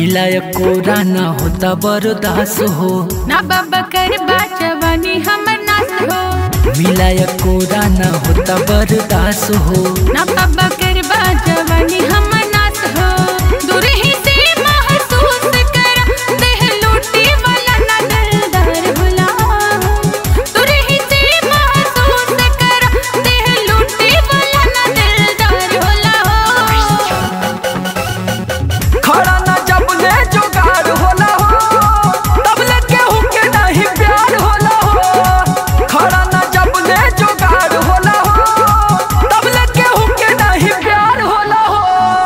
मिलाय कोरा ना होता बर्दास हो ना बाबा कर बाचवानी हमर नास हो। मिलाय कोरा ना होता बर्दास हो ना बाबा कर बाचवानी हमर नास हो। दूर ही से महसूस कर देह लूटी वाला ना दिलदार भुला। दूर ही से महसूस कर देह लूटी वाला ना दिलदार भुला। खड़ा ना जब ले जुगाड़ होला हो तब ले केहू के नहीं प्यार होला हो। खड़ा ना जब ले जुगाड़ होला हो तब ले केहू के नहीं प्यार होला हो।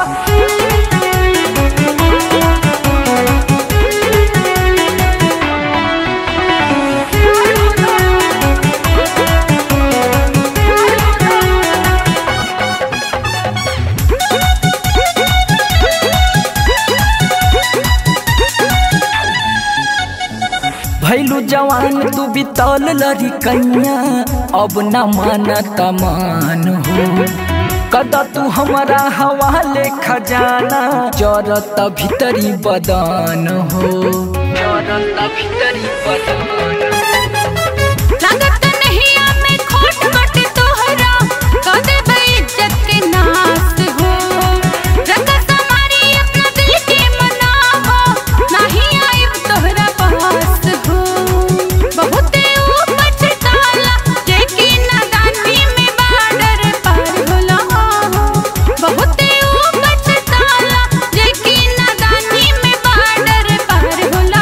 भैलू जवान तू बितौल लरी कैया अब न मानता मान हो। कदा तू हमारा हवाले खजाना जरत भीतरी बदन हो। जरत भीतरी बदन लागत नहीं आमे खोट मट तोहरा कदे बेइज्जत के नास हो। रखा समारी अपना दिल के मनावा नहीं आइब तोहरा पास हो। बहुत पछताला जेकी नादानी में बॉर्डर पार होला। बहुत पछताला जेकी नादानी में बॉर्डर पार होला।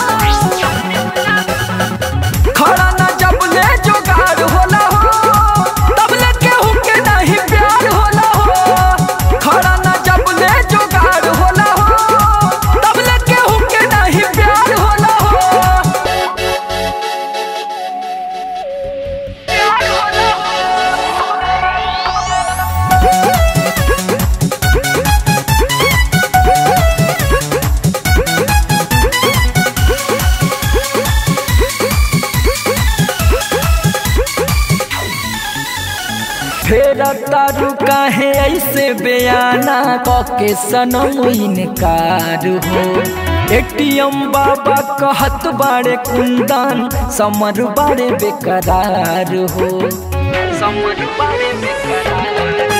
खड़ा ना जब ले जुगाड़ होला हो तब ले केहू के नहीं प्यार होला हो। खड़ा ना जब ले जुगाड़ होला हो तब ले केहू के नहीं प्यार होला हो। प्यार होला फेरा तारू काहे ऐसे बयाना कके सनम इनकार हो। एटीएम बाबा कहत बाड़े कुंदन समर बाड़े बेकरार हो। समर बाड़े बेकरार